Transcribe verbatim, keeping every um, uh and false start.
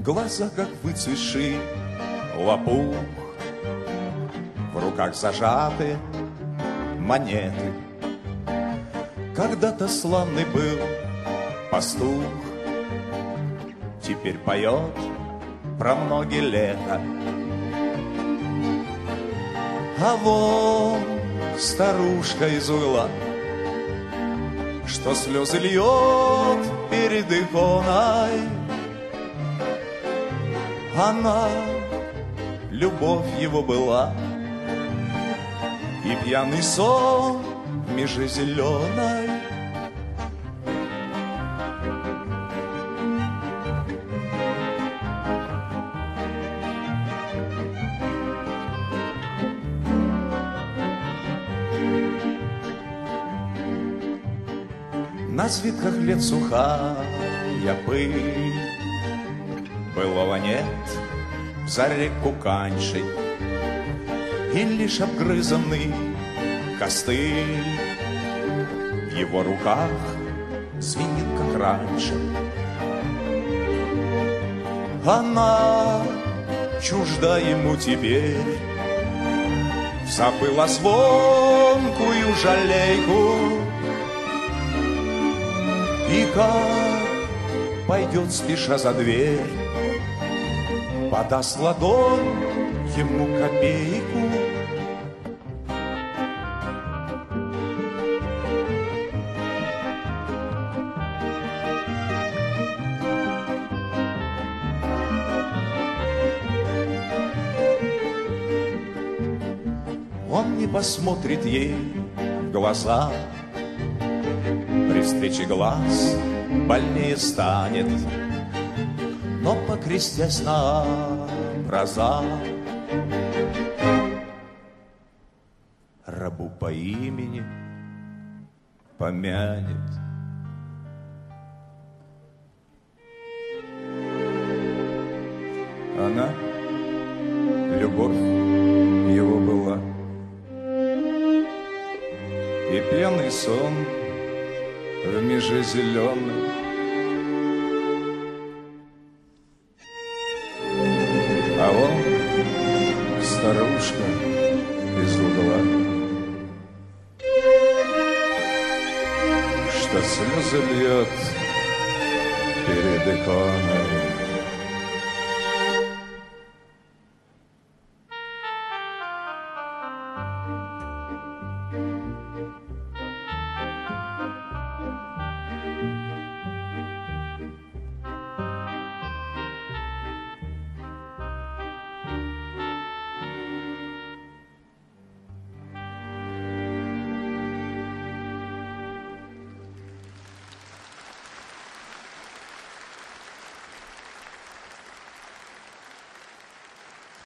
глаза, как выцветший лопух, в руках зажаты монеты. Когда-то славный был пастух, теперь поет про многие лета. А вон старушка из угла, что слезы льет перед иконой. Она, любовь его была, и пьяный сон в меже зеленой. На свитках лет сухая пыль, былого нет в заре куканьшей, и лишь обгрызанный костыль в его руках звенит, как раньше. Она чужда ему теперь, забыла звонкую жалейку. И как пойдет спеша за дверь, подаст ладонь ему копейку. Он не посмотрит ей в глаза, при встрече глаз больнее станет, но покрестясь на образа, рабу по имени помянет. Она, любовь его была, и пьяный сон в меже зеленой. А он, старушка из угла, что слезы льет перед иконой.